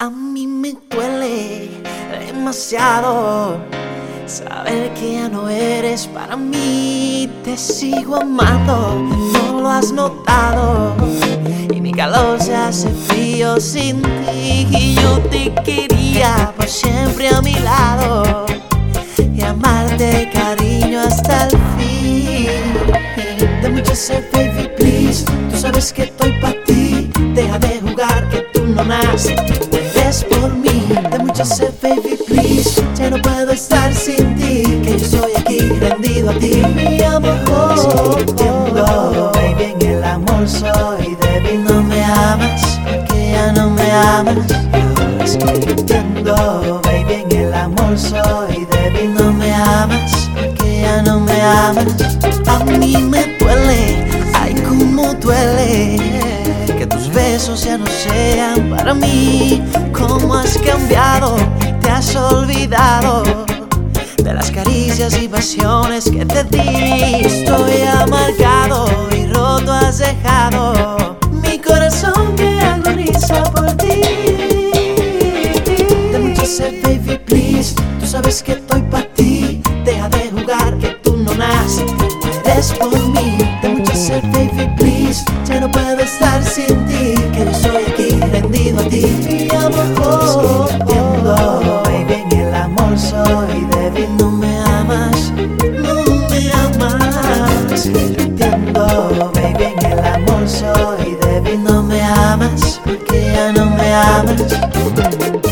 A mí me duele demasiado saber que ya no eres para mí. Te sigo amando, no lo has notado, y mi calor se hace frío sin ti. Y yo te quería por siempre a mi lado y amarte, cariño, hasta el fin. Dame chance, baby, please. Tú sabes que estoy pa' ti. Deja de jugar, que tú no naces, mueres por mí. Dame chance, baby, please. Ya no puedo estar sin ti, que yo soy aquí rendido a ti. Mi amor, entiendo, baby, en el amor soy débil. No me amas, porque ya no me amas. Es que yo entiendo, baby, en el amor soy débil. No me amas, porque ya no me amas. A mí me duele, ay, cómo duele que tus besos ya no sean para mí. Cómo has cambiado, te has olvidado de las caricias y pasiones que te di. Estoy amargado y roto has dejado mi corazón que agoniza por ti. Dame chance, baby, please. Tú sabes que estoy pa' ti. Deja de jugar, que tú no naces, mueres por mí. Dame chance, baby, please. Ya no puedo estar sin ti, que yo soy aquí rendido a ti. Mi amor, entiendo, baby, en el amor soy débil. No me amas, no me amas. Yo entiendo, baby, en el amor soy débil. No me amas, porque ya no me amas.